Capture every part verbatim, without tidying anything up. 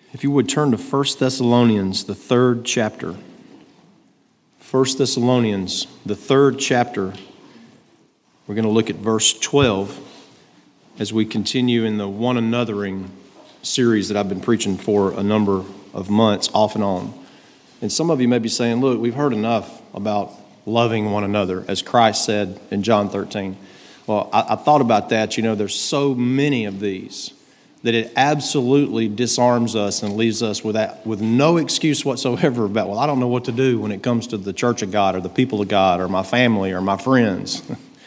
If you would turn to First Thessalonians, the third chapter. First Thessalonians, the third chapter. We're going to look at verse twelve as we continue in the one anothering series that I've been preaching for a number of months, off and on. And some of you may be saying, look, we've heard enough about loving one another, as Christ said in John thirteen. Well, I, I thought about that. You know, there's so many of these that it absolutely disarms us and leaves us with that, with no excuse whatsoever about, well, I don't know what to do when it comes to the church of God or the people of God or my family or my friends.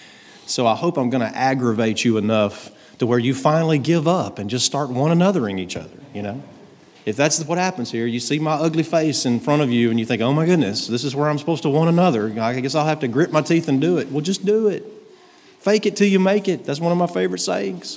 So I hope I'm going to aggravate you enough to where you finally give up and just start one anothering each other, you know? If that's what happens here, you see my ugly face in front of you and you think, oh my goodness, this is where I'm supposed to one another. I guess I'll have to grit my teeth and do it. Well, just do it. Fake it till you make it. That's one of my favorite sayings.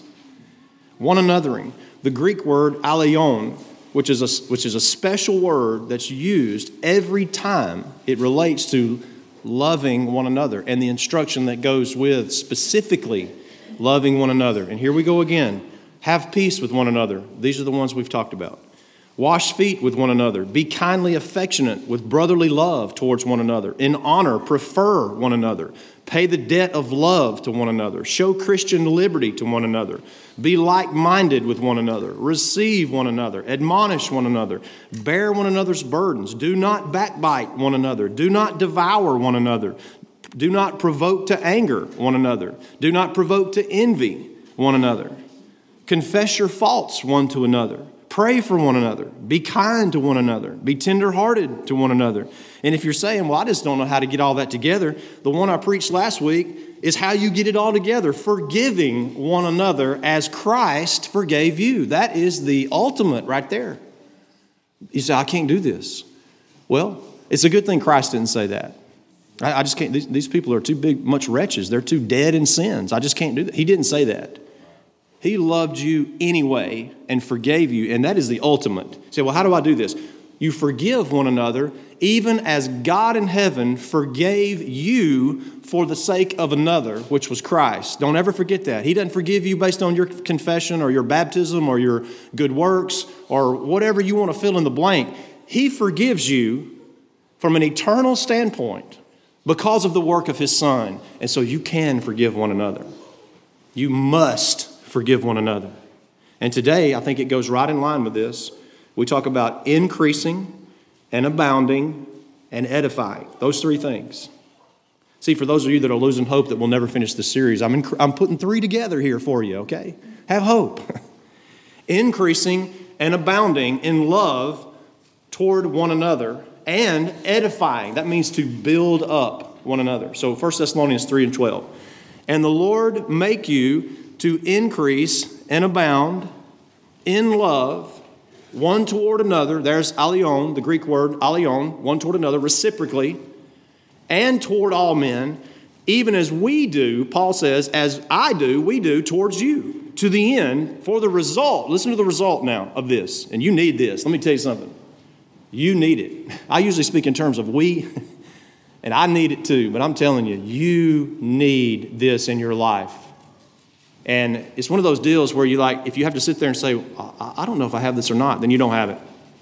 One anothering. The Greek word allion, which is a, which is a special word that's used every time it relates to loving one another and the instruction that goes with specifically loving one another. And here we go again. Have peace with one another. These are the ones we've talked about. Wash feet with one another. Be kindly affectionate with brotherly love towards one another. In honor, prefer one another. Pay the debt of love to one another. Show Christian liberty to one another. Be like-minded with one another. Receive one another. Admonish one another. Bear one another's burdens. Do not backbite one another. Do not devour one another. Do not provoke to anger one another. Do not provoke to envy one another. Confess your faults one to another. Pray for one another. Be kind to one another. Be tenderhearted to one another. And if you're saying, well, I just don't know how to get all that together, the one I preached last week is how you get it all together. Forgiving one another as Christ forgave you. That is the ultimate right there. You say, I can't do this. Well, it's a good thing Christ didn't say that. I, I just can't. These, these people are too big, much wretches. They're too dead in sins. I just can't do that. He didn't say that. He loved you anyway and forgave you, and that is the ultimate. You say, well, how do I do this? You forgive one another, even as God in heaven forgave you for the sake of another, which was Christ. Don't ever forget that. He doesn't forgive you based on your confession or your baptism or your good works or whatever you want to fill in the blank. He forgives you from an eternal standpoint because of the work of His Son. And so you can forgive one another. You must forgive one another. And today, I think it goes right in line with this. We talk about increasing and abounding and edifying. Those three things. See, for those of you that are losing hope that we'll never finish this series, I'm, inc- I'm putting three together here for you, okay? Have hope. Increasing and abounding in love toward one another and edifying. That means to build up one another. So First Thessalonians three and twelve. And the Lord make you to increase and abound in love one toward another. There's allion, the Greek word allion, one toward another, reciprocally, and toward all men, even as we do, Paul says, as I do, we do towards you, to the end, for the result. Listen to the result now of this, and you need this. Let me tell you something. You need it. I usually speak in terms of we, and I need it too, but I'm telling you, you need this in your life. And it's one of those deals where you like, if you have to sit there and say, I, I don't know if I have this or not, then you don't have it.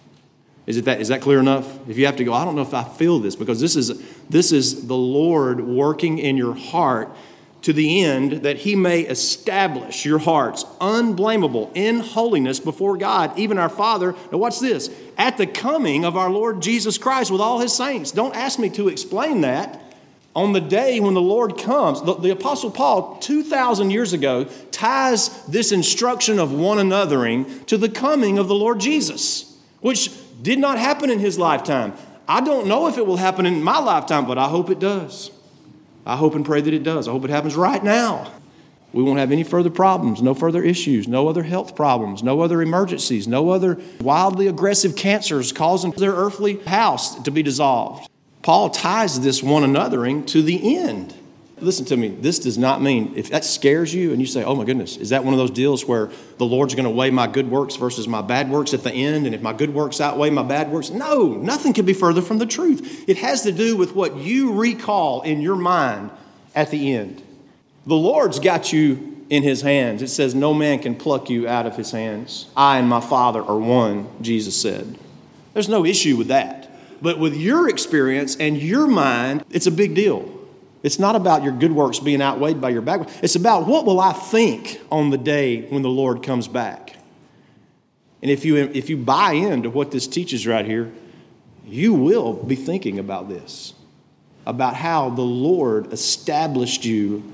Is it that? Is that clear enough? If you have to go, I don't know if I feel this, because this is this is the Lord working in your heart to the end that He may establish your hearts unblameable in holiness before God, even our Father. Now watch this. At the coming of our Lord Jesus Christ with all His saints. Don't ask me to explain that. On the day when the Lord comes, the, the Apostle Paul, two thousand years ago, ties this instruction of one anothering to the coming of the Lord Jesus, which did not happen in His lifetime. I don't know if it will happen in my lifetime, but I hope it does. I hope and pray that it does. I hope it happens right now. We won't have any further problems, no further issues, no other health problems, no other emergencies, no other wildly aggressive cancers causing their earthly house to be dissolved. Paul ties this one anothering to the end. Listen to me, this does not mean, if that scares you and you say, oh my goodness, is that one of those deals where the Lord's going to weigh my good works versus my bad works at the end, and if my good works outweigh my bad works? No, nothing could be further from the truth. It has to do with what you recall in your mind at the end. The Lord's got you in his hands. It says, no man can pluck you out of his hands. I and my Father are one, Jesus said. There's no issue with that. But with your experience and your mind, it's a big deal. It's not about your good works being outweighed by your bad works. It's about what will I think on the day when the Lord comes back. And if you, if you buy into what this teaches right here, you will be thinking about this, about how the Lord established you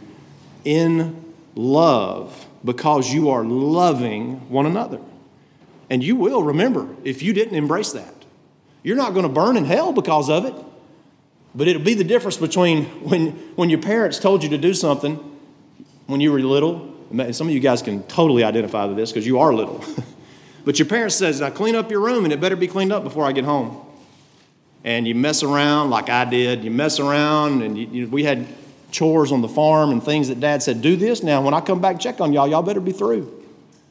in love because you are loving one another. And you will remember if you didn't embrace that. You're not going to burn in hell because of it. But it'll be the difference between when, when your parents told you to do something when you were little. Some of you guys can totally identify with this because you are little. But your parents says, now clean up your room and it better be cleaned up before I get home. And you mess around like I did. You mess around and you, you, we had chores on the farm and things that Dad said, do this now. When I come back and check on y'all, y'all better be through.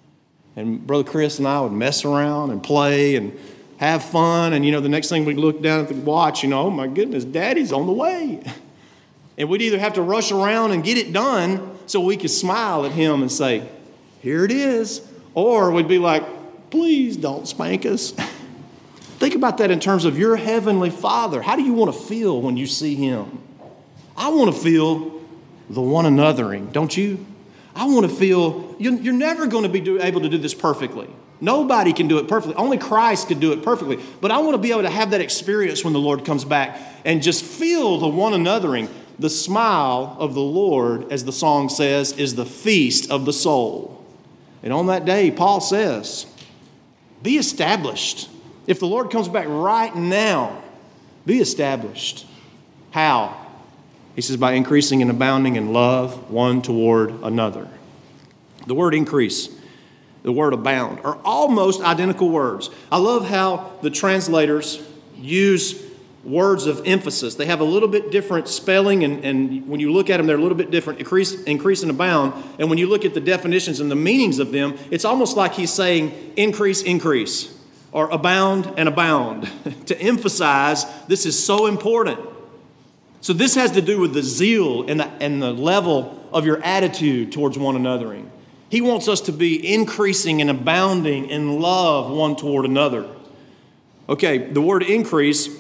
And Brother Chris and I would mess around and play and have fun. And, you know, the next thing we'd look down at the watch, you know, oh, my goodness, Daddy's on the way. And we'd either have to rush around and get it done so we could smile at him and say, here it is. Or we'd be like, please don't spank us. Think about that in terms of your heavenly Father. How do you want to feel when you see him? I want to feel the one anothering, don't you? I want to feel, you're never going to be do, able to do this perfectly. Nobody can do it perfectly. Only Christ can do it perfectly. But I want to be able to have that experience when the Lord comes back and just feel the one anothering. The smile of the Lord, as the song says, is the feast of the soul. And on that day, Paul says, be established. If the Lord comes back right now, be established. How? He says, by increasing and abounding in love one toward another. The word increase, the word abound, are almost identical words. I love how the translators use words of emphasis. They have a little bit different spelling, and, and when you look at them, they're a little bit different. Increase, increase and abound. And when you look at the definitions and the meanings of them, it's almost like he's saying increase, increase, or abound and abound, to emphasize this is so important. So this has to do with the zeal and the, and the level of your attitude towards one another. He wants us to be increasing and abounding in love one toward another. Okay, the word increase,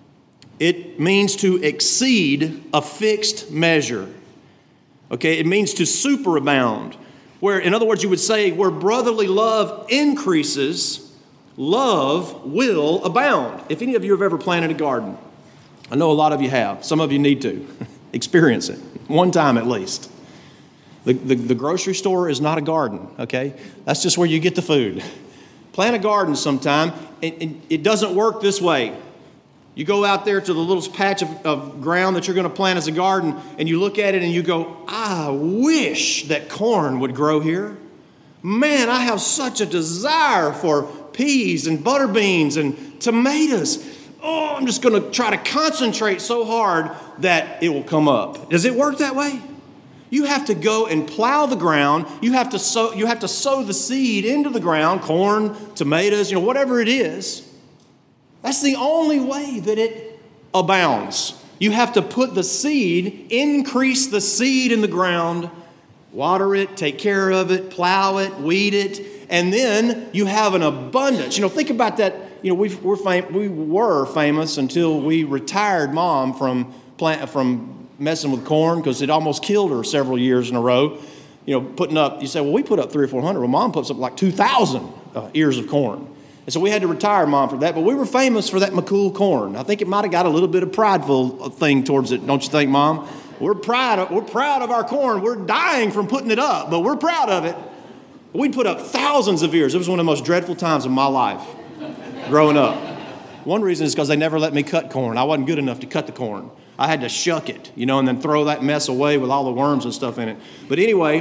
it means to exceed a fixed measure. Okay, it means to superabound. Where, in other words, you would say where brotherly love increases, love will abound. If any of you have ever planted a garden, I know a lot of you have. Some of you need to experience it one time at least. The, the, the grocery store is not a garden, okay? That's just where you get the food. Plant a garden sometime, and, and it doesn't work this way. You go out there to the little patch of, of ground that you're going to plant as a garden, and you look at it and you go, I wish that corn would grow here. Man, I have such a desire for peas and butter beans and tomatoes. Oh, I'm just going to try to concentrate so hard that it will come up. Does it work that way? You have to go and plow the ground. You have to sow, you have to sow the seed into the ground, corn, tomatoes, you know, whatever it is. That's the only way that it abounds. You have to put the seed, increase the seed in the ground, water it, take care of it, plow it, weed it, and then you have an abundance. You know, think about that. You know, we've, we're fam- we were famous until we retired Mom from plant from messing with corn because it almost killed her several years in a row. You know, putting up. You say, well, we put up three or four hundred. Well, Mom puts up like two thousand uh, ears of corn, and so we had to retire Mom for that. But we were famous for that McCool corn. I think it might have got a little bit of prideful thing towards it, don't you think, Mom? We're proud. Of, we're proud of our corn. We're dying from putting it up, but we're proud of it. We'd put up thousands of ears. It was one of the most dreadful times of my life growing up. One reason is because they never let me cut corn. I wasn't good enough to cut the corn. I had to shuck it, you know, and then throw that mess away with all the worms and stuff in it. But anyway,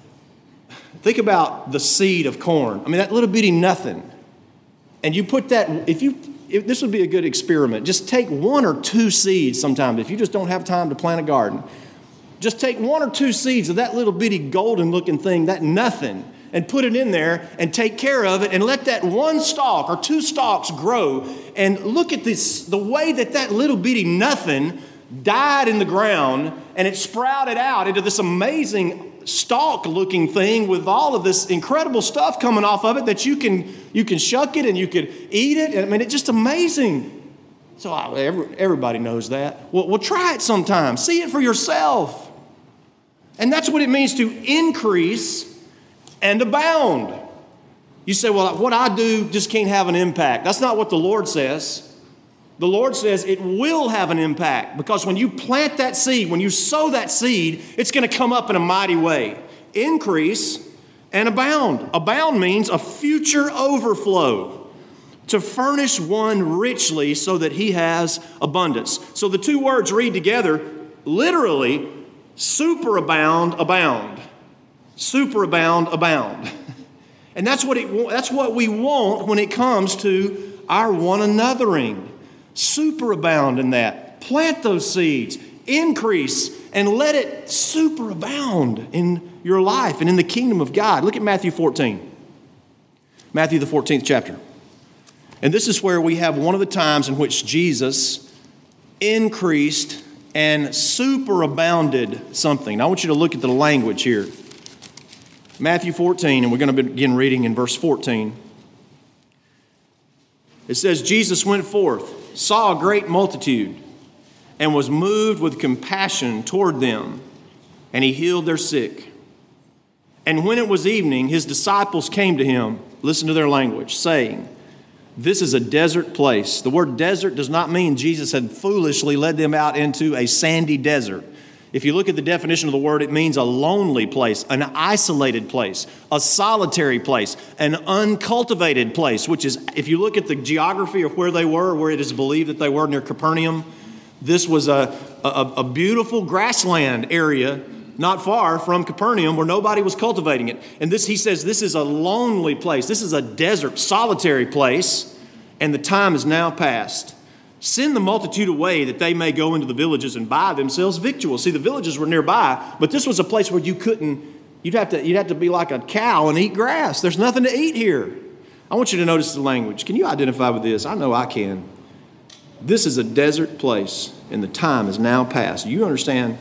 think about the seed of corn. I mean, that little bitty nothing. And you put that, if you, if, this would be a good experiment. Just take one or two seeds sometimes. If you just don't have time to plant a garden, just take one or two seeds of that little bitty golden looking thing, that nothing, and put it in there and take care of it and let that one stalk or two stalks grow. And look at this, the way that that little bitty nothing died in the ground and it sprouted out into this amazing stalk-looking thing with all of this incredible stuff coming off of it that you can you can shuck it and you could eat it. I mean, it's just amazing. So I, every, everybody knows that. Well, well, try it sometime. See it for yourself. And that's what it means to increase and abound. You say, well, what I do just can't have an impact. That's not what the Lord says. The Lord says it will have an impact, because when you plant that seed, when you sow that seed, it's going to come up in a mighty way. Increase and abound. Abound means a future overflow, to furnish one richly so that he has abundance. So the two words read together, literally, superabound, abound. Superabound, abound. And that's what it, that's what we want when it comes to our one anothering. Superabound in that. Plant those seeds, increase, and let it superabound in your life and in the kingdom of God. Look at Matthew fourteen. Matthew, the fourteenth chapter. And this is where we have one of the times in which Jesus increased and superabounded something. Now I want you to look at the language here. Matthew fourteen, and we're going to begin reading in verse fourteen. It says, Jesus went forth, saw a great multitude, and was moved with compassion toward them, and he healed their sick. And when it was evening, his disciples came to him, listen to their language, saying, this is a desert place. The word desert does not mean Jesus had foolishly led them out into a sandy desert. If you look at the definition of the word, it means a lonely place, an isolated place, a solitary place, an uncultivated place, which is, if you look at the geography of where they were, where it is believed that they were near Capernaum, this was a, a, a beautiful grassland area not far from Capernaum where nobody was cultivating it. And this, he says, this is a lonely place. This is a desert, solitary place, and the time is now past. Send the multitude away that they may go into the villages and buy themselves victuals. See, the villages were nearby, but this was a place where you couldn't, you'd have to, you'd have to be like a cow and eat grass. There's nothing to eat here. I want you to notice the language. Can you identify with this? I know I can. This is a desert place, and the time is now past. You understand?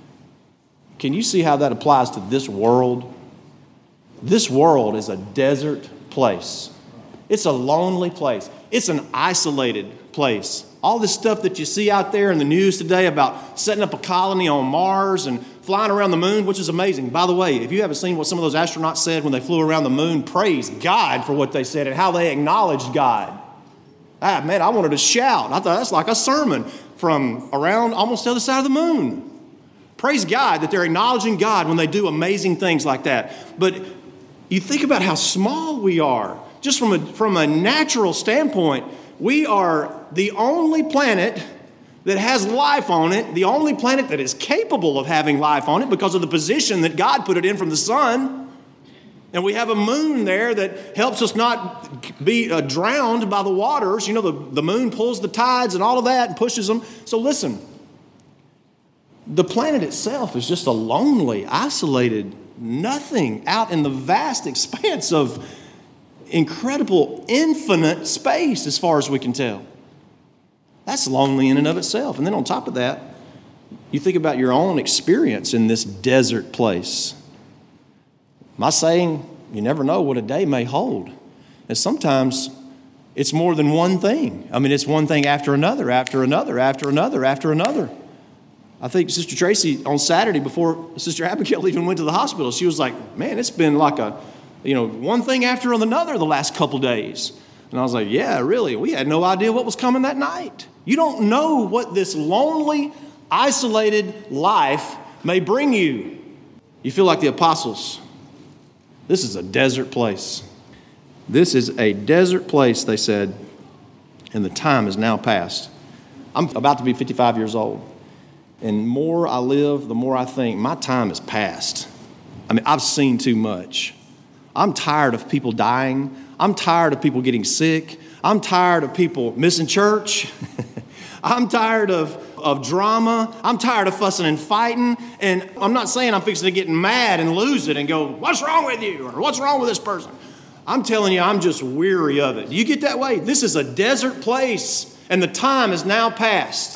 Can you see how that applies to this world? This world is a desert place. It's a lonely place. It's an isolated place. All this stuff that you see out there in the news today about setting up a colony on Mars and flying around the moon, which is amazing. By the way, if you haven't seen what some of those astronauts said when they flew around the moon, praise God for what they said and how they acknowledged God. Ah, man, I wanted to shout. I thought that's like a sermon from around almost the other side of the moon. Praise God that they're acknowledging God when they do amazing things like that. But you think about how small we are. Just from a, from a natural standpoint, we are the only planet that has life on it, the only planet that is capable of having life on it because of the position that God put it in from the sun. And we have a moon there that helps us not be uh, drowned by the waters. You know, the, the moon pulls the tides and all of that and pushes them. So listen, the planet itself is just a lonely, isolated nothing out in the vast expanse of incredible, infinite space as far as we can tell. That's lonely in and of itself. And then on top of that, you think about your own experience in this desert place. My saying, you never know what a day may hold. And sometimes it's more than one thing. I mean, it's one thing after another, after another, after another, after another. I think Sister Tracy on Saturday before Sister Abigail even went to the hospital, she was like, man, it's been like a, you know, one thing after another the last couple days. And I was like, yeah, really, we had no idea what was coming that night. You don't know what this lonely, isolated life may bring you. You feel like the apostles. This is a desert place. This is a desert place, they said, and the time is now past. I'm about to be fifty-five years old. And more I live, the more I think my time is past. I mean, I've seen too much. I'm tired of people dying. I'm tired of people getting sick. I'm tired of people missing church. I'm tired of, of drama. I'm tired of fussing and fighting. And I'm not saying I'm fixing to get mad and lose it and go, what's wrong with you? Or what's wrong with this person? I'm telling you, I'm just weary of it. Do you get that way? This is a desert place, and the time is now past.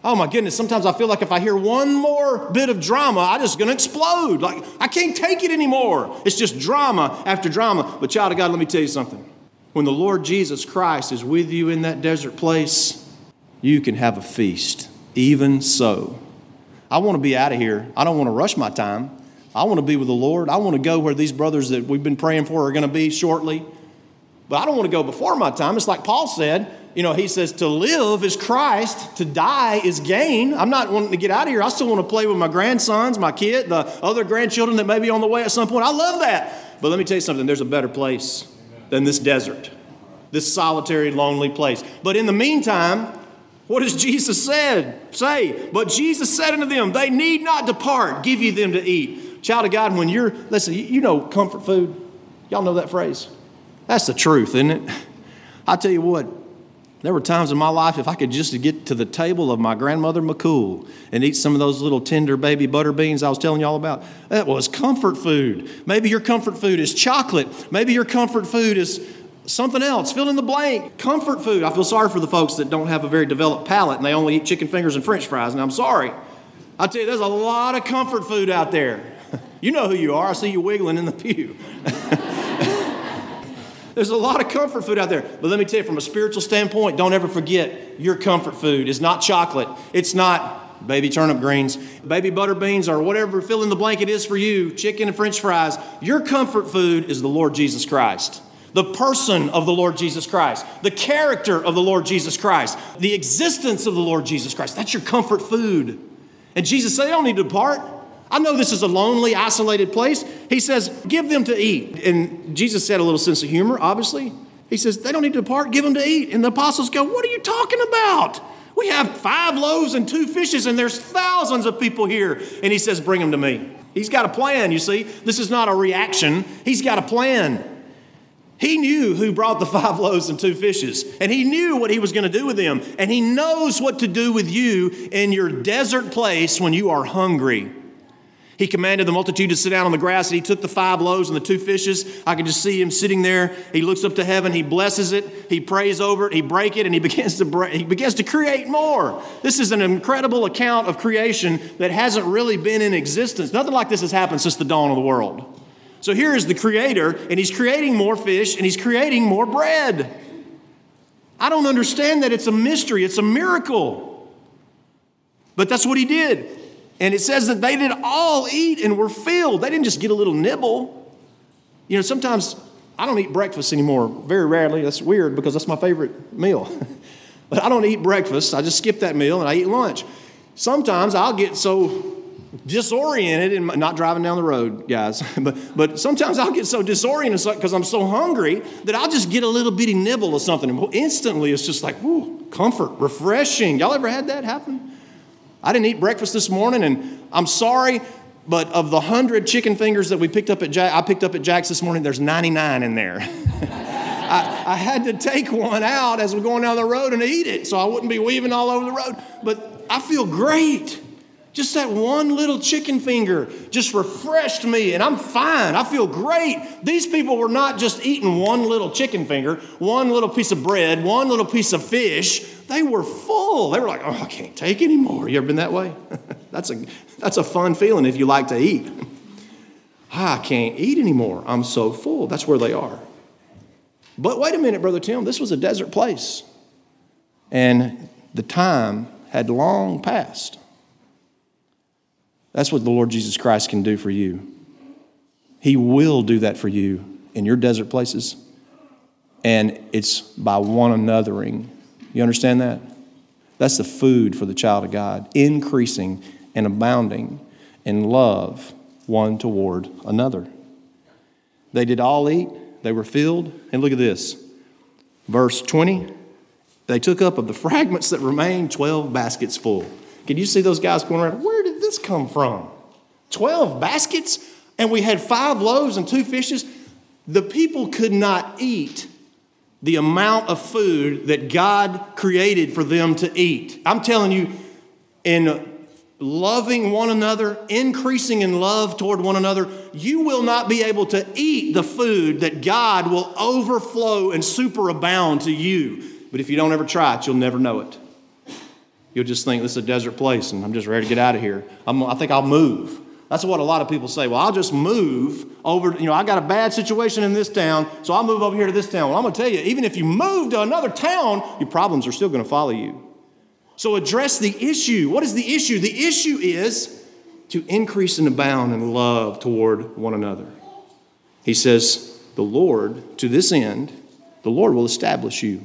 Oh my goodness, sometimes I feel like if I hear one more bit of drama, I'm just going to explode. Like, I can't take it anymore. It's just drama after drama. But child of God, let me tell you something. When the Lord Jesus Christ is with you in that desert place, you can have a feast. Even so. I want to be out of here. I don't want to rush my time. I want to be with the Lord. I want to go where these brothers that we've been praying for are going to be shortly. But I don't want to go before my time. It's like Paul said. You know, he says to live is Christ, to die is gain. I'm not wanting to get out of here. I still want to play with my grandsons, my kid, the other grandchildren that may be on the way at some point. I love that. But let me tell you something. There's a better place than this desert, this solitary, lonely place. But in the meantime, what does Jesus said, say? But Jesus said unto them, they need not depart. Give you them to eat. Child of God, when you're, listen, you know comfort food. Y'all know that phrase? That's the truth, isn't it? I tell you what. There were times in my life, if I could just get to the table of my grandmother McCool and eat some of those little tender baby butter beans I was telling y'all about, that was comfort food. Maybe your comfort food is chocolate. Maybe your comfort food is something else. Fill in the blank. Comfort food. I feel sorry for the folks that don't have a very developed palate and they only eat chicken fingers and French fries, and I'm sorry. I tell you, there's a lot of comfort food out there. You know who you are. I see you wiggling in the pew. There's a lot of comfort food out there. But let me tell you, from a spiritual standpoint, don't ever forget your comfort food is not chocolate. It's not baby turnip greens, baby butter beans, or whatever fill in the blank it is for you, chicken and French fries. Your comfort food is the Lord Jesus Christ. The person of the Lord Jesus Christ. The character of the Lord Jesus Christ. The existence of the Lord Jesus Christ. That's your comfort food. And Jesus said, they don't need to depart. I know this is a lonely, isolated place. He says, give them to eat. And Jesus said a little sense of humor, obviously. He says, they don't need to depart, give them to eat. And the apostles go, what are you talking about? We have five loaves and two fishes, and there's thousands of people here. And he says, bring them to me. He's got a plan, you see. This is not a reaction. He's got a plan. He knew who brought the five loaves and two fishes, and he knew what he was going to do with them. And he knows what to do with you in your desert place when you are hungry. He commanded the multitude to sit down on the grass, and he took the five loaves and the two fishes. I can just see him sitting there. He looks up to heaven. He blesses it. He prays over it. He breaks it, and he begins to break, he begins to create more. This is an incredible account of creation that hasn't really been in existence. Nothing like this has happened since the dawn of the world. So here is the Creator, and he's creating more fish, and he's creating more bread. I don't understand that. It's a mystery. It's a miracle. But that's what he did. And it says that they did all eat and were filled. They didn't just get a little nibble. You know, sometimes I don't eat breakfast anymore, very rarely. That's weird because that's my favorite meal. But I don't eat breakfast. I just skip that meal and I eat lunch. Sometimes I'll get so disoriented, and not driving down the road, guys, but but sometimes I'll get so disoriented because I'm so hungry that I'll just get a little bitty nibble of something. And instantly it's just like, whoo, comfort, refreshing. Y'all ever had that happen? I didn't eat breakfast this morning, and I'm sorry, but of the hundred chicken fingers that we picked up at Jack, I picked up at Jack's this morning, there's ninety-nine in there. I, I had to take one out as we're going down the road and eat it so I wouldn't be weaving all over the road. But I feel great. Just that one little chicken finger just refreshed me, and I'm fine. I feel great. These people were not just eating one little chicken finger, one little piece of bread, one little piece of fish. They were full. They were like, oh, I can't take anymore. You ever been that way? That's a that's a fun feeling if you like to eat. I can't eat anymore. I'm so full. That's where they are. But wait a minute, Brother Tim. This was a desert place, and the time had long passed. That's what the Lord Jesus Christ can do for you. He will do that for you in your desert places. And it's by one anothering. You understand that? That's the food for the child of God. Increasing and abounding in love one toward another. They did all eat. They were filled. And look at this. Verse twenty. They took up of the fragments that remained twelve baskets full. Can you see those guys going around? Where did this come from? twelve baskets? And we had five loaves and two fishes? The people could not eat the amount of food that God created for them to eat. I'm telling you, in loving one another, increasing in love toward one another, you will not be able to eat the food that God will overflow and superabound to you. But if you don't ever try it, you'll never know it. You'll just think this is a desert place and I'm just ready to get out of here. I'm, I think I'll move. That's what a lot of people say. Well, I'll just move over. You know, I got a bad situation in this town, so I'll move over here to this town. Well, I'm going to tell you, even if you move to another town, your problems are still going to follow you. So address the issue. What is the issue? The issue is to increase and abound in love toward one another. He says, the Lord, to this end, the Lord will establish you.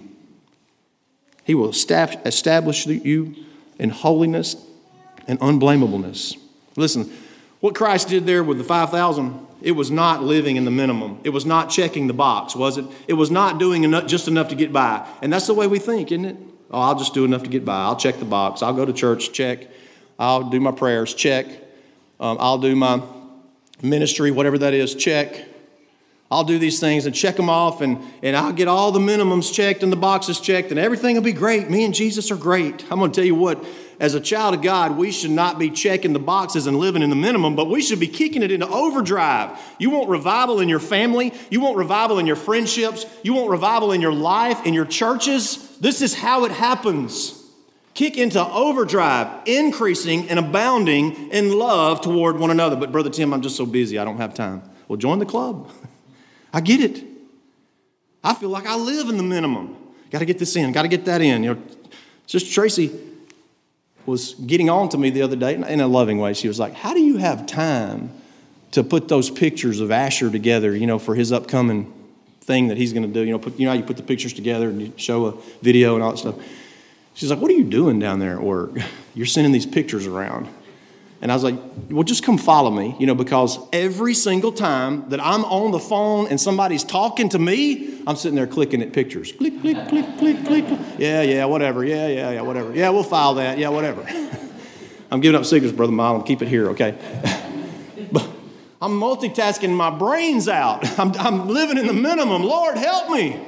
He will establish you in holiness and unblamableness. Listen, what Christ did there with the five thousand, it was not living in the minimum. It was not checking the box, was it? It was not doing enough, just enough to get by. And that's the way we think, isn't it? Oh, I'll just do enough to get by. I'll check the box. I'll go to church, check. I'll do my prayers, check. Um, I'll do my ministry, whatever that is, check. I'll do these things and check them off, and, and I'll get all the minimums checked and the boxes checked, and everything will be great. Me and Jesus are great. I'm going to tell you what, as a child of God, we should not be checking the boxes and living in the minimum, but we should be kicking it into overdrive. You want revival in your family? You want revival in your friendships? You want revival in your life, in your churches? This is how it happens. Kick into overdrive, increasing and abounding in love toward one another. But Brother Tim, I'm just so busy, I don't have time. Well, join the club. I get it. I feel like I live in the minimum. Got to get this in, got to get that in. You know, Sister Tracy was getting on to me the other day in a loving way. She was like, how do you have time to put those pictures of Asher together, you know, for his upcoming thing that he's going to do? You know, put, you know how you put the pictures together and you show a video and all that stuff. She's like, what are you doing down there at work? You're sending these pictures around. And I was like, well, just come follow me, you know, because every single time that I'm on the phone and somebody's talking to me, I'm sitting there clicking at pictures. Click, click, click, click, click. Yeah, yeah, whatever. Yeah, yeah, yeah, whatever. Yeah, we'll file that. Yeah, whatever. I'm giving up secrets, Brother Mile. Keep it here, okay? But I'm multitasking my brains out. I'm, I'm living in the minimum. Lord, help me.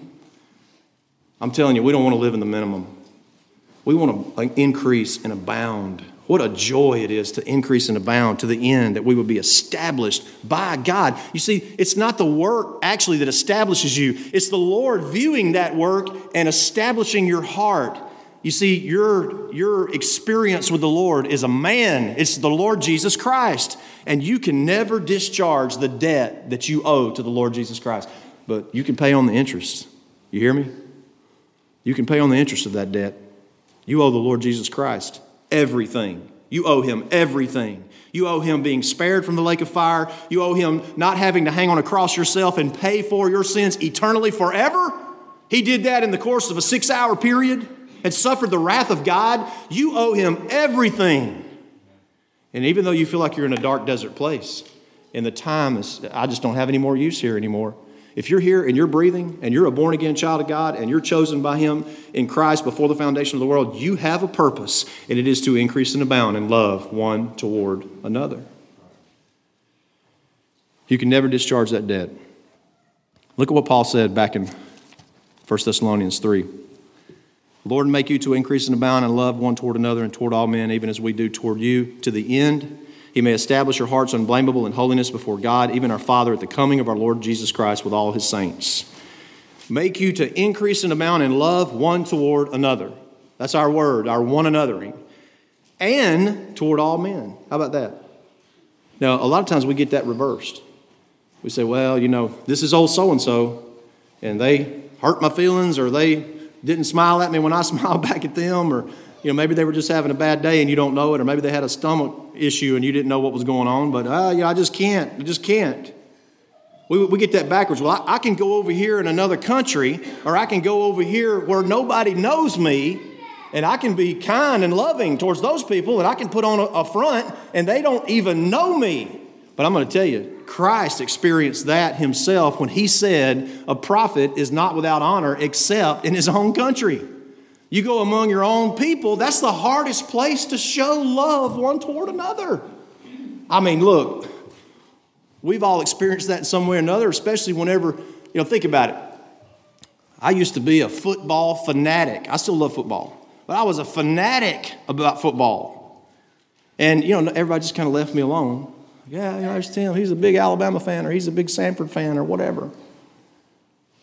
I'm telling you, we don't want to live in the minimum. We want to increase and abound. What a joy it is to increase and abound to the end that we would be established by God. You see, it's not the work actually that establishes you. It's the Lord viewing that work and establishing your heart. You see, your, your experience with the Lord is a man. It's the Lord Jesus Christ. And you can never discharge the debt that you owe to the Lord Jesus Christ. But you can pay on the interest. You hear me? You can pay on the interest of that debt. You owe the Lord Jesus Christ everything. You owe him everything. You owe him being spared from the lake of fire. You owe him not having to hang on a cross yourself and pay for your sins eternally forever. He did that in the course of a six-hour period and suffered the wrath of God. You owe him everything. And even though you feel like you're in a dark desert place and the time is, I just don't have any more use here anymore. If you're here and you're breathing and you're a born-again child of God and you're chosen by him in Christ before the foundation of the world, you have a purpose, and it is to increase and abound in love one toward another. You can never discharge that debt. Look at what Paul said back in First Thessalonians three. The Lord make you to increase and abound in love one toward another and toward all men, even as we do toward you, to the end he may establish your hearts unblameable in holiness before God, even our Father, at the coming of our Lord Jesus Christ with all his saints. Make you to increase and abound in love one toward another. That's our word, our one anothering. And toward all men. How about that? Now, a lot of times we get that reversed. We say, well, you know, this is old so-and-so, and they hurt my feelings, or they didn't smile at me when I smiled back at them, or you know, maybe they were just having a bad day and you don't know it, or maybe they had a stomach issue and you didn't know what was going on, but uh, yeah, I just can't, I just can't. We, we get that backwards. Well, I, I can go over here in another country, or I can go over here where nobody knows me, and I can be kind and loving towards those people, and I can put on a, a front and they don't even know me. But I'm going to tell you, Christ experienced that himself when he said a prophet is not without honor except in his own country. You go among your own people, that's the hardest place to show love one toward another. I mean, look, we've all experienced that in some way or another, especially whenever, you know, think about it. I used to be a football fanatic. I still love football, but I was a fanatic about football. And, you know, everybody just kind of left me alone. Yeah, you know, there's Tim. He's a big Alabama fan, or he's a big Samford fan, or whatever.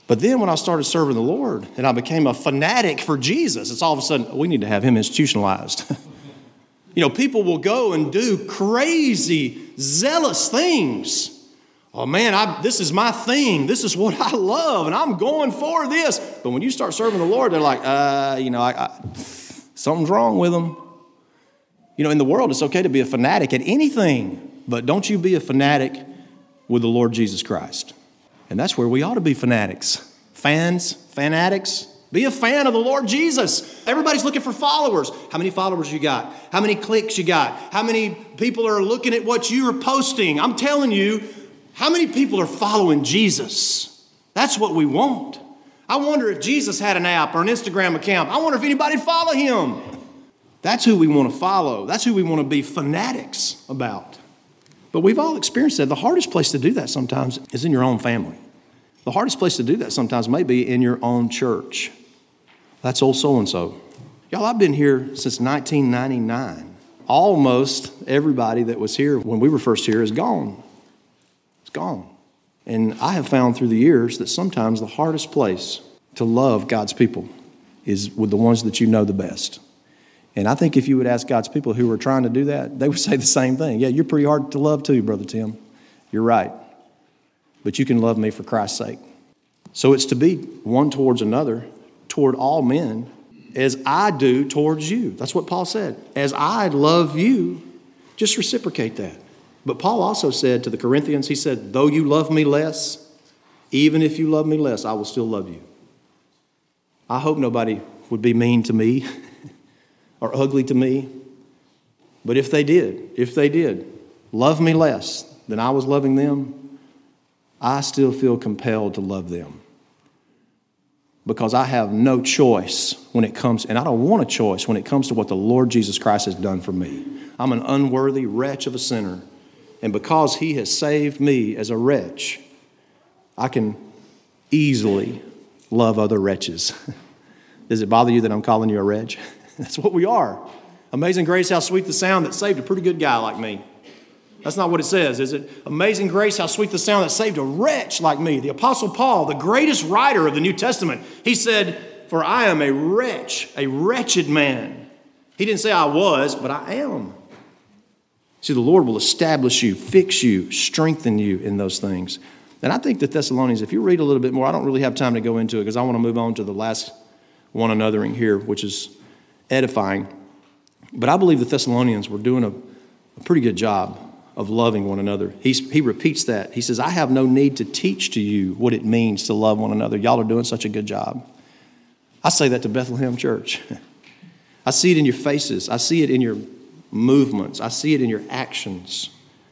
But then when I started serving the Lord and I became a fanatic for Jesus, it's all of a sudden, we need to have him institutionalized. You know, people will go and do crazy, zealous things. Oh man, I, this is my thing. This is what I love, and I'm going for this. But when you start serving the Lord, they're like, uh, you know, I, I, something's wrong with them. You know, in the world, it's okay to be a fanatic at anything, but don't you be a fanatic with the Lord Jesus Christ. And that's where we ought to be fanatics. Fans, fanatics. Be a fan of the Lord Jesus. Everybody's looking for followers. How many followers you got? How many clicks you got? How many people are looking at what you are posting? I'm telling you, how many people are following Jesus? That's what we want. I wonder if Jesus had an app or an Instagram account. I wonder if anybody would follow him. That's who we want to follow. That's who we want to be fanatics about. But we've all experienced that. The hardest place to do that sometimes is in your own family. The hardest place to do that sometimes may be in your own church. That's old so-and-so. Y'all, I've been here since nineteen ninety-nine. Almost everybody that was here when we were first here is gone. It's gone. And I have found through the years that sometimes the hardest place to love God's people is with the ones that you know the best. And I think if you would ask God's people who are trying to do that, they would say the same thing. Yeah, you're pretty hard to love too, Brother Tim. You're right. But you can love me for Christ's sake. So it's to be one towards another, toward all men, as I do towards you. That's what Paul said. As I love you, just reciprocate that. But Paul also said to the Corinthians, he said, though you love me less, even if you love me less, I will still love you. I hope nobody would be mean to me or ugly to me. But if they did, if they did love me less than I was loving them, I still feel compelled to love them. Because I have no choice when it comes, and I don't want a choice when it comes to what the Lord Jesus Christ has done for me. I'm an unworthy wretch of a sinner. And because he has saved me as a wretch, I can easily love other wretches. Does it bother you that I'm calling you a wretch? That's what we are. Amazing grace, how sweet the sound that saved a pretty good guy like me. That's not what it says, is it? Amazing grace, how sweet the sound that saved a wretch like me. The Apostle Paul, the greatest writer of the New Testament, he said, for I am a wretch, a wretched man. He didn't say I was, but I am. See, the Lord will establish you, fix you, strengthen you in those things. And I think that Thessalonians, if you read a little bit more, I don't really have time to go into it because I want to move on to the last one anothering here, which is edifying. But I believe the Thessalonians were doing a, a pretty good job of loving one another. He's, he repeats that. He says, I have no need to teach to you what it means to love one another. Y'all are doing such a good job. I say that to Bethlehem Church. I see it in your faces. I see it in your movements. I see it in your actions.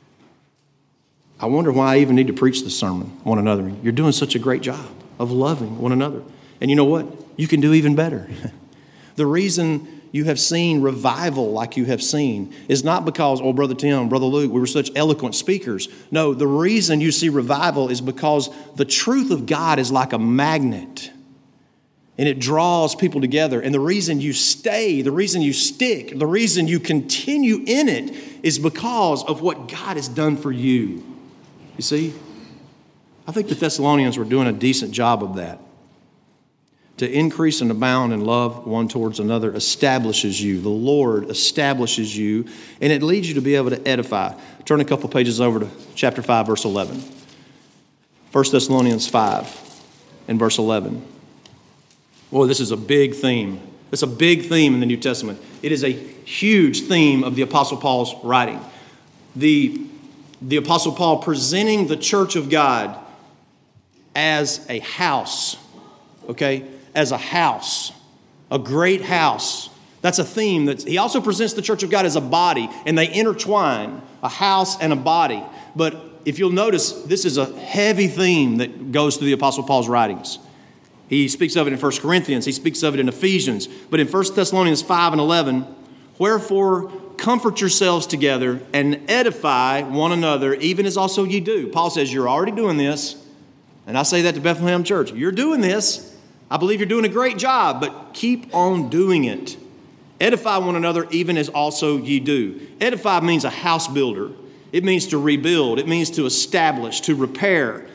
I wonder why I even need to preach the sermon, one another. You're doing such a great job of loving one another. And you know what? You can do even better. The reason you have seen revival like you have seen is not because, oh, Brother Tim, Brother Luke, we were such eloquent speakers. No, the reason you see revival is because the truth of God is like a magnet. And it draws people together. And the reason you stay, the reason you stick, the reason you continue in it is because of what God has done for you. You see? I think the Thessalonians were doing a decent job of that. To increase and abound in love one towards another establishes you. The Lord establishes you, and it leads you to be able to edify. Turn a couple pages over to chapter five, verse eleven. First Thessalonians five and verse eleven. Boy, this is a big theme. It's a big theme in the New Testament. It is a huge theme of the Apostle Paul's writing. The, the Apostle Paul presenting the church of God as a house, okay? As a house, a great house. That's a theme. That he also presents the church of God as a body, and they intertwine, a house and a body. But if you'll notice, this is a heavy theme that goes through the Apostle Paul's writings. He speaks of it in First Corinthians. He speaks of it in Ephesians. But in First Thessalonians five and eleven, wherefore comfort yourselves together and edify one another, even as also ye do. Paul says, you're already doing this. And I say that to Bethlehem Church. You're doing this. I believe you're doing a great job, but keep on doing it. Edify one another, even as also ye do. Edify means a house builder. It means to rebuild. It means to establish, to repair.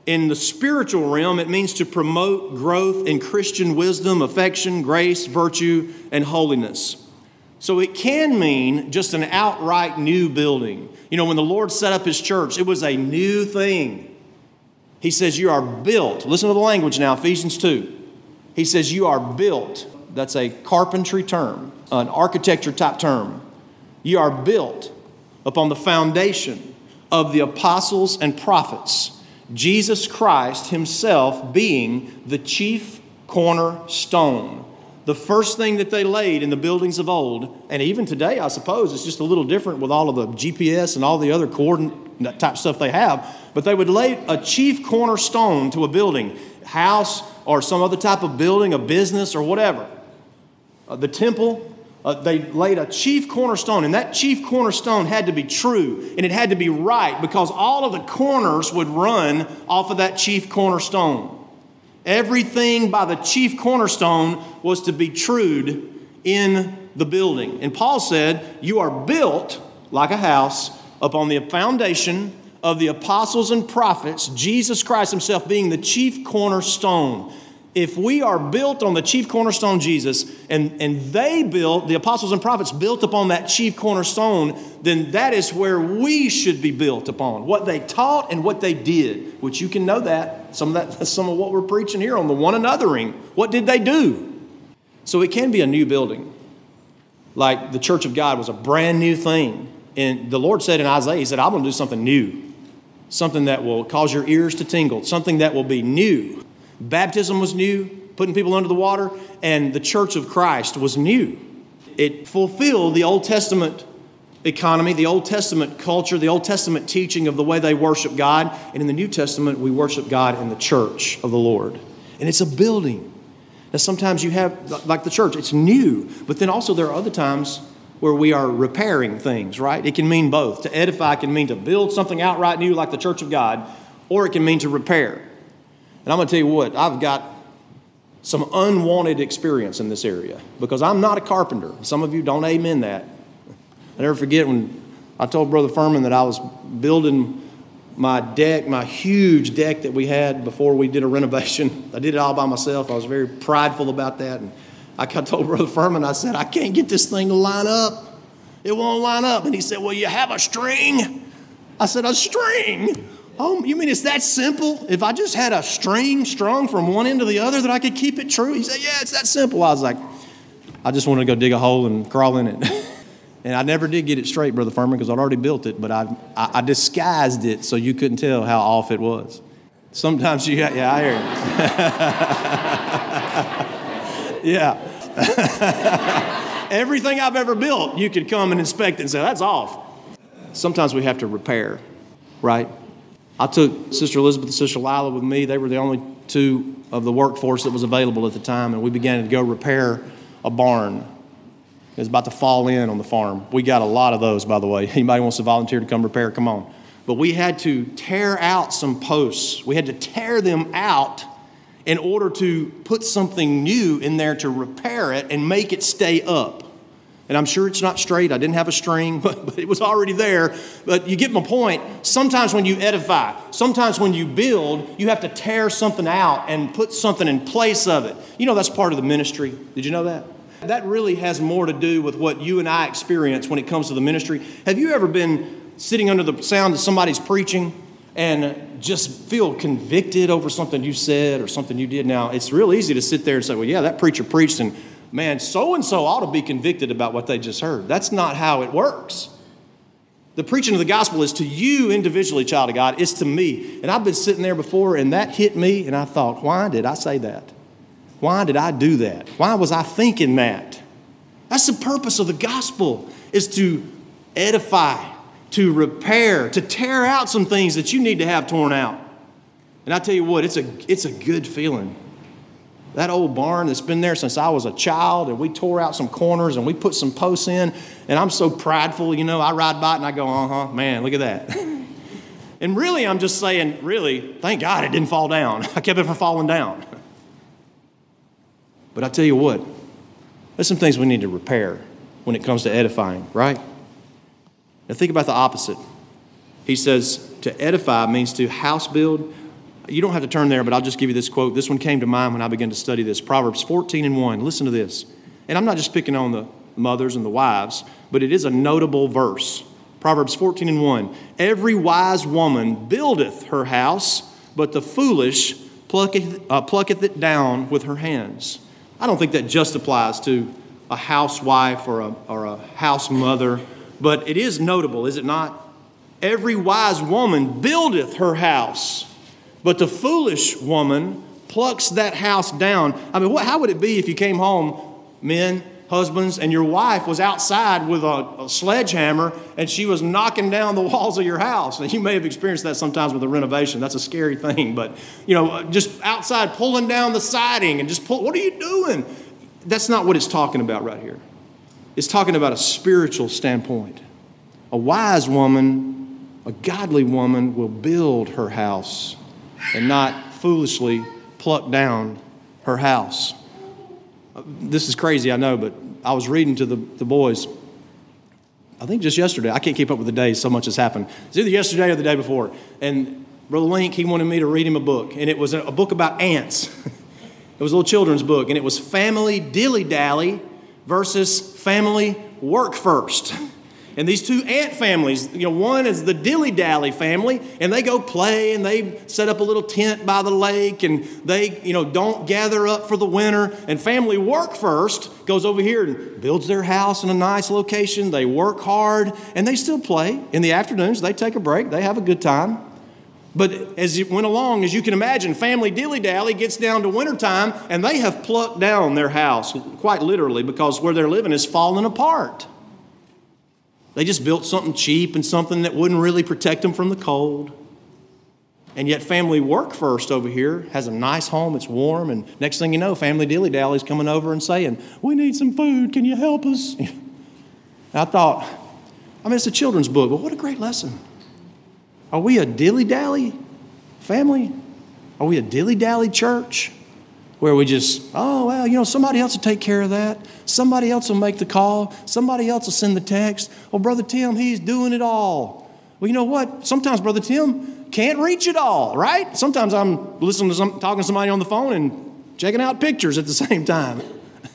In the spiritual realm, it means to promote growth in Christian wisdom, affection, grace, virtue, and holiness. So it can mean just an outright new building. You know, when the Lord set up His church, it was a new thing. He says you are built. Listen to the language now, Ephesians two. He says you are built. That's a carpentry term, an architecture type term. You are built upon the foundation of the apostles and prophets, Jesus Christ Himself being the chief cornerstone. The first thing that they laid in the buildings of old, and even today, I suppose, it's just a little different with all of the G P S and all the other coordinate type stuff they have, but they would lay a chief cornerstone to a building, house or some other type of building, a business or whatever. Uh, the temple, uh, they laid a chief cornerstone, and that chief cornerstone had to be true, and it had to be right, because all of the corners would run off of that chief cornerstone. Everything by the chief cornerstone was to be trued in the building. And Paul said, you are built like a house upon the foundation of the apostles and prophets, Jesus Christ Himself being the chief cornerstone. If we are built on the chief cornerstone, Jesus, and, and they built, the apostles and prophets built upon that chief cornerstone, then that is where we should be built upon. What they taught and what they did, which you can know that. Some of that, some of what we're preaching here on the one anothering. What did they do? So it can be a new building. Like the church of God was a brand new thing. And the Lord said in Isaiah, He said, I'm going to do something new. Something that will cause your ears to tingle. Something that will be new. Baptism was new, putting people under the water, and the church of Christ was new. It fulfilled the Old Testament economy, the Old Testament culture, the Old Testament teaching of the way they worship God. And in the New Testament, we worship God in the church of the Lord. And it's a building. Now, sometimes you have, like the church, it's new. But then also there are other times where we are repairing things, right? It can mean both. To edify can mean to build something outright new like the church of God, or it can mean to repair. And I'm going to tell you what, I've got some unwanted experience in this area because I'm not a carpenter. Some of you don't amen that. I never forget when I told Brother Furman that I was building my deck, my huge deck that we had before we did a renovation. I did it all by myself. I was very prideful about that. And I told Brother Furman, I said, I can't get this thing to line up. It won't line up. And he said, well, you have a string? I said, a string? Oh, you mean it's that simple? If I just had a string strung from one end to the other that I could keep it true? He said, yeah, it's that simple. I was like, I just wanted to go dig a hole and crawl in it. And I never did get it straight, Brother Furman, because I'd already built it, but I, I I disguised it so you couldn't tell how off it was. Sometimes you got, yeah, I hear you. Yeah. Everything I've ever built, you could come and inspect it and say, that's off. Sometimes we have to repair, right? I took Sister Elizabeth and Sister Lila with me. They were the only two of the workforce that was available at the time, and we began to go repair a barn. It was about to fall in on the farm. We got a lot of those, by the way. Anybody wants to volunteer to come repair, come on. But we had to tear out some posts. We had to tear them out in order to put something new in there to repair it and make it stay up. And I'm sure it's not straight. I didn't have a string, but, but it was already there. But you get my point. Sometimes when you edify, sometimes when you build, you have to tear something out and put something in place of it. You know, that's part of the ministry. Did you know that? That really has more to do with what you and I experience when it comes to the ministry. Have you ever been sitting under the sound of somebody's preaching and just feel convicted over something you said or something you did? Now, it's real easy to sit there and say, well, yeah, that preacher preached, and man, so-and-so ought to be convicted about what they just heard. That's not how it works. The preaching of the gospel is to you individually, child of God. It's to me. And I've been sitting there before, and that hit me, and I thought, why did I say that? Why did I do that? Why was I thinking that? That's the purpose of the gospel, is to edify, to repair, to tear out some things that you need to have torn out. And I tell you what, it's a it's a good feeling. That old barn that's been there since I was a child, and we tore out some corners and we put some posts in, and I'm so prideful, you know, I ride by it and I go, uh-huh, man, look at that. And really, I'm just saying, really, thank God it didn't fall down. I kept it from falling down. But I tell you what, there's some things we need to repair when it comes to edifying, right? Now think about the opposite. He says to edify means to house build, You don't have to turn there, but I'll just give you this quote. This one came to mind when I began to study this. Proverbs fourteen and one. Listen to this. And I'm not just picking on the mothers and the wives, but it is a notable verse. Proverbs fourteen and one. Every wise woman buildeth her house, but the foolish plucketh, uh, plucketh it down with her hands. I don't think that just applies to a housewife or a, or a house mother, but it is notable, is it not? Every wise woman buildeth her house, but the foolish woman plucks that house down. I mean, what, how would it be if you came home, men, husbands, and your wife was outside with a, a sledgehammer and she was knocking down the walls of your house? And you may have experienced that sometimes with a renovation. That's a scary thing. But, you know, just outside pulling down the siding and just pull, what are you doing? That's not what it's talking about right here. It's talking about a spiritual standpoint. A wise woman, a godly woman will build her house and not foolishly pluck down her house. This is crazy, I know, but I was reading to the, the boys, I think just yesterday. I can't keep up with the days, so much has happened. It's either yesterday or the day before. And Brother Link, he wanted me to read him a book, and it was a, a book about ants. It was a little children's book, and it was Family Dilly-Dally versus Family Work First. And these two ant families, you know, one is the dilly-dally family, and they go play, and they set up a little tent by the lake, and they, you know, don't gather up for the winter. And family work first goes over here and builds their house in a nice location. They work hard, and they still play. In the afternoons, they take a break. They have a good time. But as it went along, as you can imagine, family dilly-dally gets down to wintertime, and they have plucked down their house, quite literally, because where they're living is falling apart. They just built something cheap and something that wouldn't really protect them from the cold. And yet family work first over here has a nice home, it's warm, and next thing you know, family dilly-dally's coming over and saying, we need some food, can you help us? And I thought, I mean, it's a children's book, but what a great lesson. Are we a dilly-dally family? Are we a dilly-dally church? Where we just, oh, well, you know, somebody else will take care of that. Somebody else will make the call. Somebody else will send the text. Well, Brother Tim, he's doing it all. Well, you know what? Sometimes Brother Tim can't reach it all, right? Sometimes I'm listening to some, talking to somebody on the phone and checking out pictures at the same time.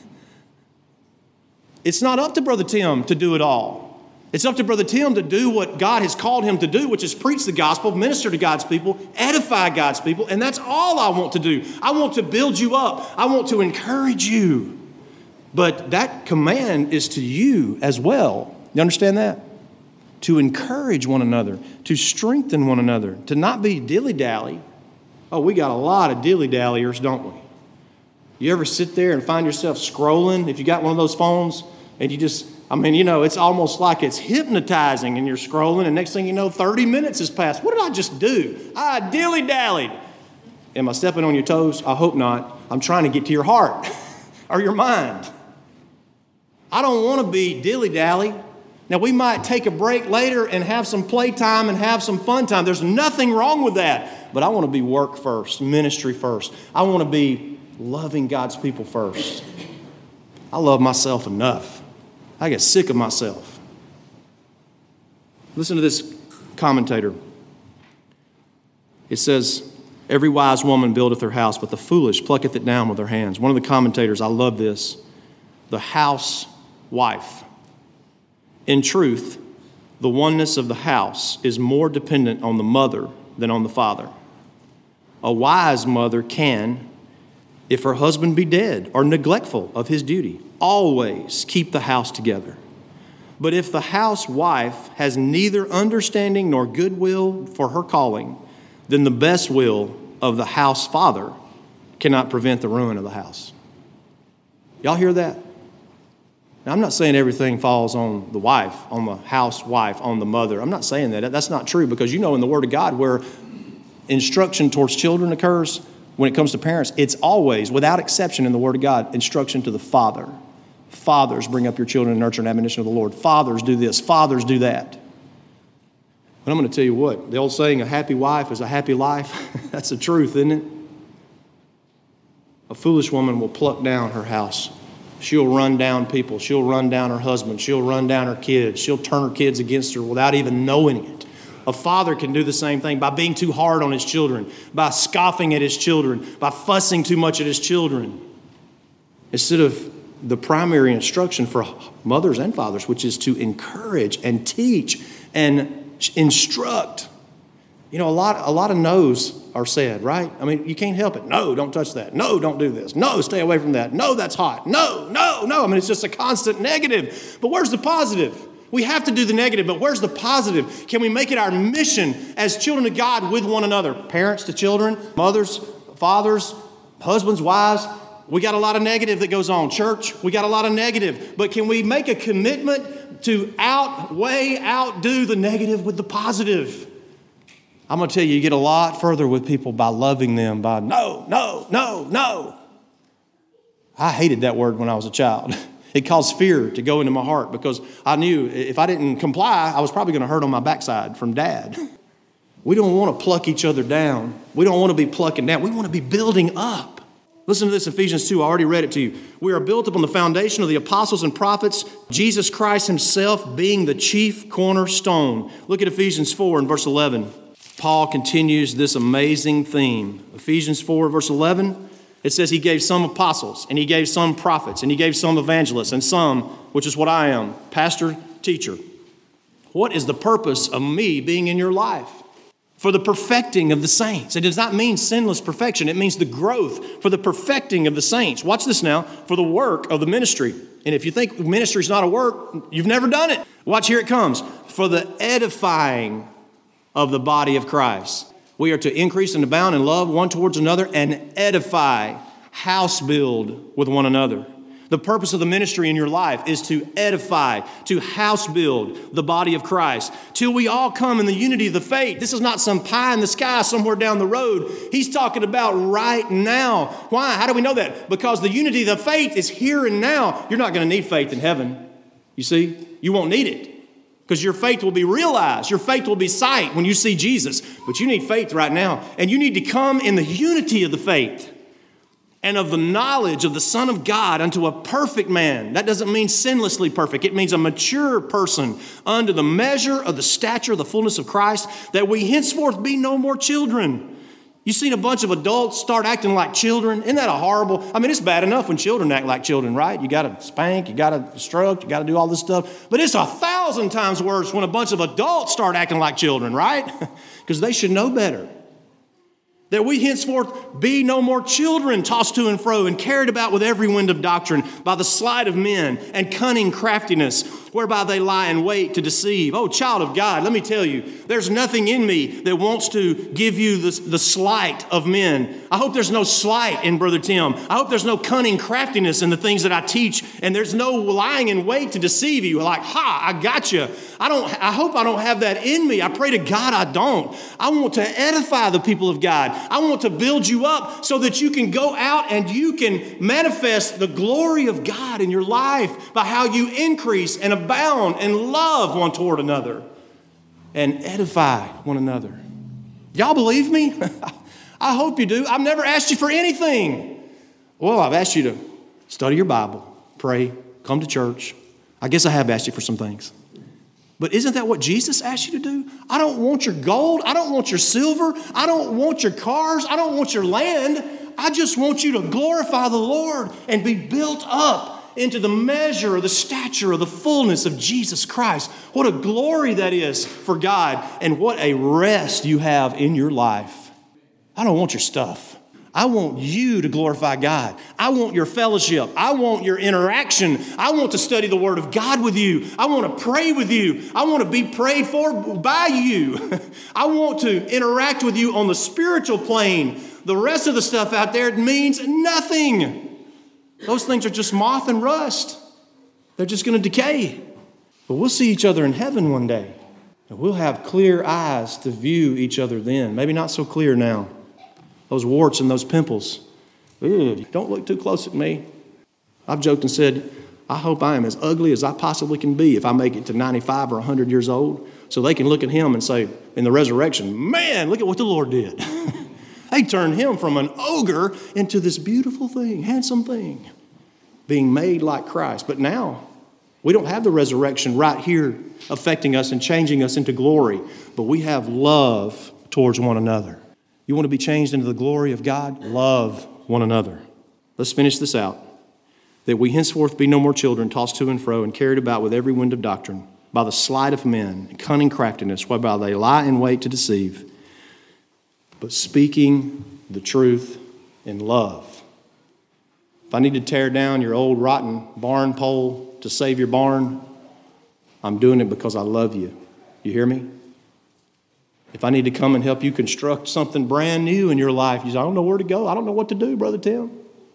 It's not up to Brother Tim to do it all. It's up to Brother Tim to do what God has called him to do, which is preach the gospel, minister to God's people, edify God's people, and that's all I want to do. I want to build you up. I want to encourage you. But that command is to you as well. You understand that? To encourage one another, to strengthen one another, to not be dilly-dally. Oh, we got a lot of dilly-dalliers, don't we? You ever sit there and find yourself scrolling, if you got one of those phones, and you just... I mean, you know, it's almost like it's hypnotizing and you're scrolling and next thing you know, thirty minutes has passed. What did I just do? I dilly-dallied. Am I stepping on your toes? I hope not. I'm trying to get to your heart or your mind. I don't want to be dilly-dally. Now, we might take a break later and have some playtime and have some fun time. There's nothing wrong with that. But I want to be work first, ministry first. I want to be loving God's people first. I love myself enough. I get sick of myself. Listen to this commentator. It says, every wise woman buildeth her house, but the foolish plucketh it down with her hands. One of the commentators, I love this, the housewife. In truth, the oneness of the house is more dependent on the mother than on the father. A wise mother can, if her husband be dead or neglectful of his duty, always keep the house together. But if the housewife has neither understanding nor goodwill for her calling, then the best will of the house father cannot prevent the ruin of the house. Y'all hear that? Now, I'm not saying everything falls on the wife, on the housewife, on the mother. I'm not saying that. That's not true because you know in the Word of God where instruction towards children occurs, when it comes to parents, it's always, without exception in the Word of God, instruction to the father. Fathers, bring up your children in nurture and admonition of the Lord. Fathers, do this. Fathers, do that. But I'm going to tell you what, the old saying, a happy wife is a happy life, that's the truth, isn't it? A foolish woman will pluck down her house. She'll run down people. She'll run down her husband. She'll run down her kids. She'll turn her kids against her without even knowing it. a father can do the same thing by being too hard on his children, by scoffing at his children, by fussing too much at his children. Instead of the primary instruction for mothers and fathers, which is to encourage and teach and instruct. You know, a lot, a lot of no's are said, right? I mean, you can't help it. No, don't touch that. No, don't do this. No, stay away from that. No, that's hot. No, no, no. I mean, it's just a constant negative. But where's the positive? We have to do the negative, but where's the positive? Can we make it our mission as children of God with one another? Parents to children, mothers, fathers, husbands, wives. We got a lot of negative that goes on. Church, we got a lot of negative. But can we make a commitment to outweigh, outdo the negative with the positive? I'm going to tell you, you get a lot further with people by loving them, by no, no, no, no. I hated that word when I was a child. It caused fear to go into my heart because I knew if I didn't comply, I was probably going to hurt on my backside from Dad. We don't want to pluck each other down. We don't want to be plucking down. We want to be building up. Listen to this, Ephesians two. I already read it to you. We are built up on the foundation of the apostles and prophets, Jesus Christ himself being the chief cornerstone. Look at Ephesians four and verse eleven. Paul continues this amazing theme. Ephesians four, verse eleven, it says he gave some apostles, and he gave some prophets, and he gave some evangelists, and some, which is what I am, pastor, teacher. What is the purpose of me being in your life? For the perfecting of the saints. It does not mean sinless perfection. It means the growth for the perfecting of the saints. Watch this now. For the work of the ministry. And if you think ministry is not a work, you've never done it. Watch, here it comes. For the edifying of the body of Christ. We are to increase and abound in love one towards another and edify, house build with one another. The purpose of the ministry in your life is to edify, to house build the body of Christ till we all come in the unity of the faith. This is not some pie in the sky somewhere down the road. He's talking about right now. Why? How do we know that? Because the unity of the faith is here and now. You're not going to need faith in heaven. You see, you won't need it. Because your faith will be realized. Your faith will be sight when you see Jesus. But you need faith right now. And you need to come in the unity of the faith and of the knowledge of the Son of God unto a perfect man. That doesn't mean sinlessly perfect. It means a mature person unto the measure of the stature of the fullness of Christ, that we henceforth be no more children. You've seen a bunch of adults start acting like children. Isn't that a horrible? I mean, it's bad enough when children act like children, right? You got to spank, you got to instruct, you got to do all this stuff. But it's a thousand times worse when a bunch of adults start acting like children, right? Because they should know better. That we henceforth be no more children, tossed to and fro and carried about with every wind of doctrine by the sleight of men and cunning craftiness, whereby they lie in wait to deceive. Oh, child of God, let me tell you, there's nothing in me that wants to give you the, the sleight of men. I hope there's no sleight in Brother Tim. I hope there's no cunning craftiness in the things that I teach, and there's no lying in wait to deceive you. Like, ha, I got you. I don't. I hope I don't have that in me. I pray to God I don't. I want to edify the people of God. I want to build you up so that you can go out and you can manifest the glory of God in your life by how you increase and abound and love one toward another and edify one another. Y'all believe me? I hope you do. I've never asked you for anything. Well, I've asked you to study your Bible, pray, come to church. I guess I have asked you for some things. But isn't that what Jesus asked you to do? I don't want your gold. I don't want your silver. I don't want your cars. I don't want your land. I just want you to glorify the Lord and be built up into the measure or the stature of the fullness of Jesus Christ. What a glory that is for God, and what a rest you have in your life. I don't want your stuff. I want you to glorify God. I want your fellowship. I want your interaction. I want to study the Word of God with you. I want to pray with you. I want to be prayed for by you. I want to interact with you on the spiritual plane. The rest of the stuff out there means nothing. Those things are just moth and rust. They're just going to decay. But we'll see each other in heaven one day. And we'll have clear eyes to view each other then. Maybe not so clear now. Those warts and those pimples. Ew, don't look too close at me. I've joked and said, I hope I am as ugly as I possibly can be if I make it to ninety-five or one hundred years old, so they can look at him and say, in the resurrection, man, look at what the Lord did. They turned him from an ogre into this beautiful thing, handsome thing, being made like Christ. But now, We don't have the resurrection right here affecting us and changing us into glory, but we have love towards one another. You want to be changed into the glory of God? Love one another. Let's finish this out. That we henceforth be no more children, tossed to and fro and carried about with every wind of doctrine, by the sleight of men and cunning craftiness, whereby they lie in wait to deceive, but speaking the truth in love. If I need to tear down your old rotten barn pole to save your barn, I'm doing it because I love you. You hear me? If I need to come and help you construct something brand new in your life, you say, I don't know where to go. I don't know what to do, Brother Tim.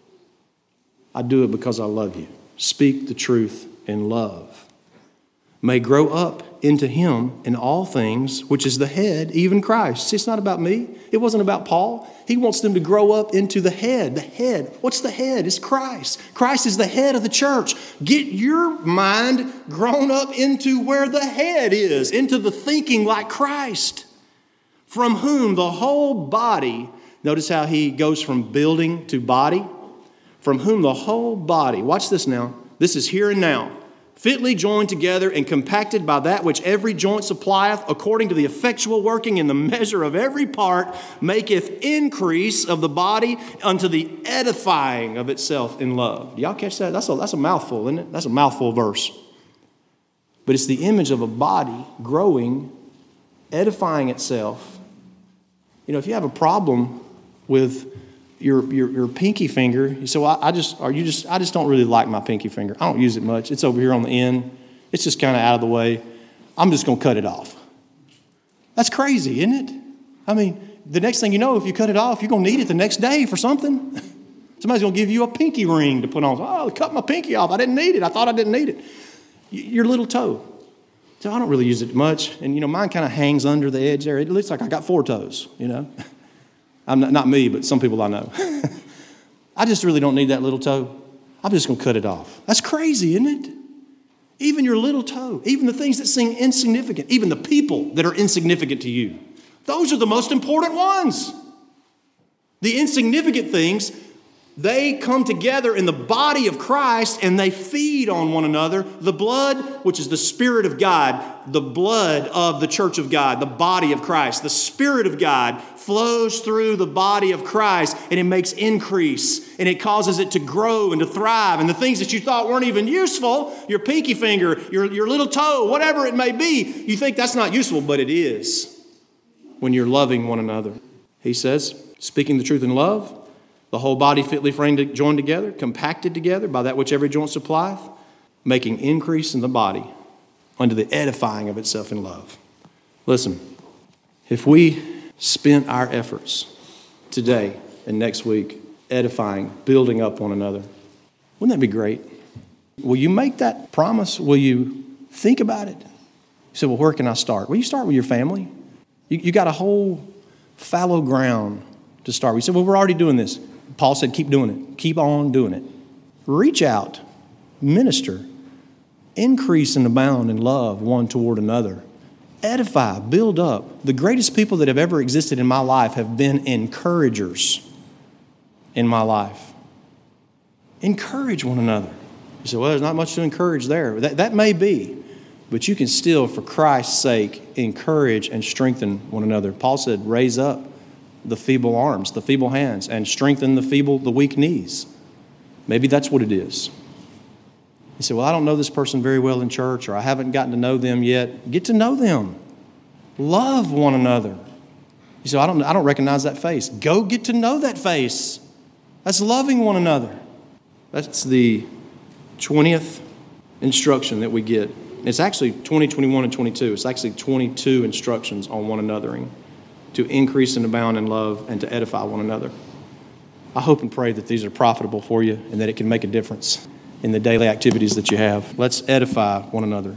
I do it because I love you. Speak the truth in love. May grow up into him in all things, which is the head, even Christ. See, it's not about me. It wasn't about Paul. He wants them to grow up into the head. The head. What's the head? It's Christ. Christ is the head of the church. Get your mind grown up into where the head is, into the thinking like Christ, from whom the whole body, notice how he goes from building to body, from whom the whole body, watch this now, this is here and now, fitly joined together and compacted by that which every joint supplieth, according to the effectual working in the measure of every part, maketh increase of the body unto the edifying of itself in love. Do y'all catch that? That's a, that's a mouthful, isn't it? That's a mouthful verse. But it's the image of a body growing, edifying itself. You know, if you have a problem with Your, your your pinky finger, you say, well, I just, or you just, I just don't really like my pinky finger. I don't use it much. It's over here on the end. It's just kind of out of the way. I'm just going to cut it off. That's crazy, isn't it? I mean, the next thing you know, if you cut it off, you're going to need it the next day for something. Somebody's going to give you a pinky ring to put on. Oh, cut my pinky off. I didn't need it. I thought I didn't need it. Your little toe. So I don't really use it much. And, you know, mine kind of hangs under the edge there. It looks like I got four toes, you know. I'm not, not me, but some people I know. I just really don't need that little toe. I'm just going to cut it off. That's crazy, isn't it? Even your little toe, even the things that seem insignificant, even the people that are insignificant to you, those are the most important ones. The insignificant things, they come together in the body of Christ and they feed on one another. The blood, which is the Spirit of God, the blood of the church of God, the body of Christ, the Spirit of God flows through the body of Christ and it makes increase and it causes it to grow and to thrive. And the things that you thought weren't even useful, your pinky finger, your, your little toe, whatever it may be, you think that's not useful, but it is when you're loving one another. He says, speaking the truth in love, the whole body fitly framed, joined together, compacted together by that which every joint supplieth, making increase in the body unto the edifying of itself in love. Listen, if we spent our efforts today and next week edifying, building up one another, wouldn't that be great? Will you make that promise? Will you think about it? You say, well, where can I start? Well, you start with your family. You, you got a whole fallow ground to start. We said, well, we're already doing this. Paul said, keep doing it. Keep on doing it. Reach out. Minister. Increase and abound in love one toward another. Edify. Build up. The greatest people that have ever existed in my life have been encouragers in my life. Encourage one another. You say, well, there's not much to encourage there. That, that may be. But you can still, for Christ's sake, encourage and strengthen one another. Paul said, raise up the feeble arms, the feeble hands, and strengthen the feeble, the weak knees. Maybe that's what it is. You say, well, I don't know this person very well in church, or I haven't gotten to know them yet. Get to know them. Love one another. You say, I don't, I don't recognize that face. Go get to know that face. That's loving one another. That's the twentieth instruction that we get. It's actually twenty, twenty-one, and twenty-two. It's actually twenty-two instructions on one anothering, to increase and abound in love and to edify one another. I hope and pray that these are profitable for you and that it can make a difference in the daily activities that you have. Let's edify one another.